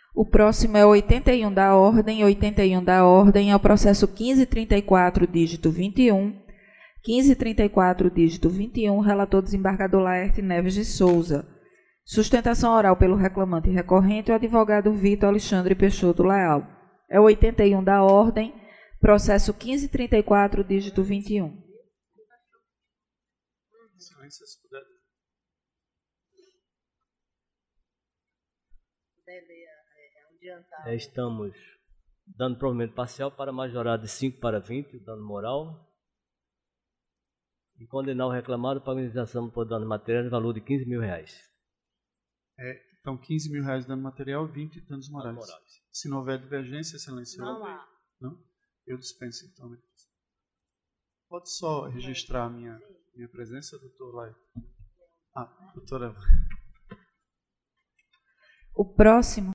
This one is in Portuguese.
O próximo é 81 da ordem. 81 da ordem é o processo 1534, dígito 21. 1534, dígito 21, relator desembargador Laerte Neves de Souza. Sustentação oral pelo reclamante e recorrente, o advogado Vitor Alexandre Peixoto Leal. É o 81 da ordem, processo 1534, dígito 21. Silêncio, se puder. Estamos dando provimento parcial para majorar de 5 para 20, o dano moral, e condenar o reclamado para a indenização por danos materiais no valor de R$ 15.000. Então, R$ 15.000 de dano material e 20 danos morais. Se não houver divergência, excelência. Não há. Não? Eu dispenso, então. Pode só registrar a minha presença, doutor Lai? Doutora. O próximo